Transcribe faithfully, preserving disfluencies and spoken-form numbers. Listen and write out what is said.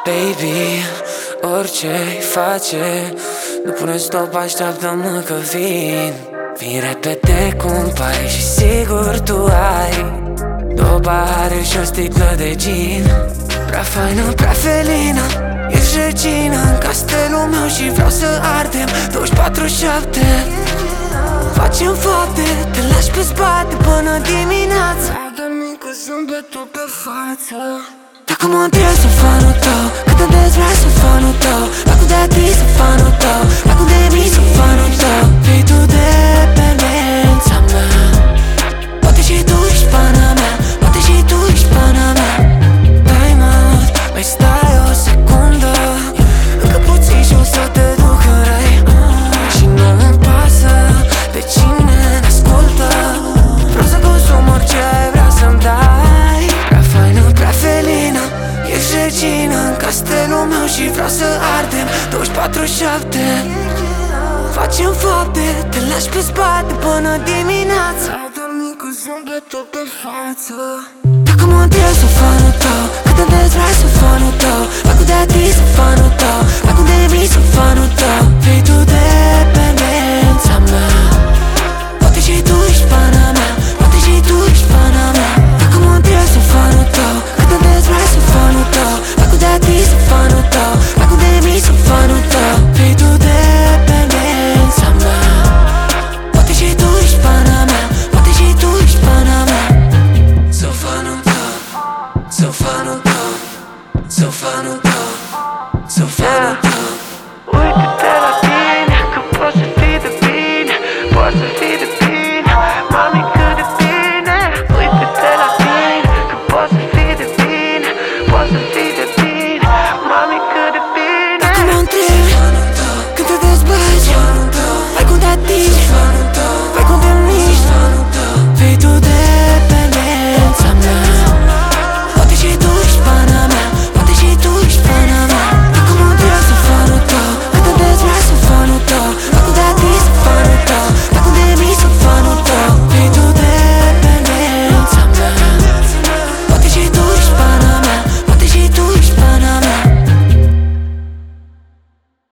Baby, orice-i face, nu pune stop, așteaptă-mă că vin. Vin repede cum pari și sigur tu ai două pahare și o sticlă de gin. Prea faină, prea felină, ești regină în castelul meu și vreau să ardem douăzeci și patru șapte. Facem fapte, te lași pe spate până dimineața. Ai dormit cu zâmbetul pe față. Dacă mă întreb să fanul tău, cât de des vrei să fanul tău, dacă de atins să fanul tău, dacă de mii să fanul tău. Fii tu dependența mea, poate și tu ești pana mea, poate și tu ești pana mea. Time out, mai stai o secundă, încă puțin și o să te duc în rai. Și nu-mi pasă de cine ne ascultă, vreau să consum orice ai vrea să-mi dai. Prea faină, prea felină, ești regină în castelul meu și vreau să ardem douăzeci și patru șapte. Facem fapte, te lași pe spate până dimineața. Ai dormit cu zâmbetul pe față. Dacă mă întreb să fanul tău, cât de des vrei să fanul tău, dacă de atins să fanul tău, dacă de mii să fanul tău. Fii tu de